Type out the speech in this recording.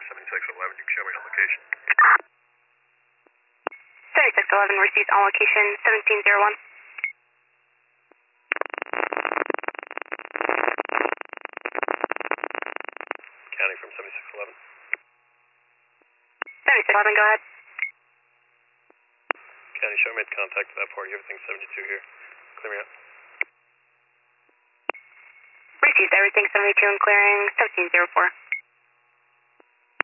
7611, you can show me on location. 7611 received on location 1701. County from 7611. 7611, go ahead. County, show me contact to that party. Everything 72 here. Clear me out. Received everything 72 and clearing 1704.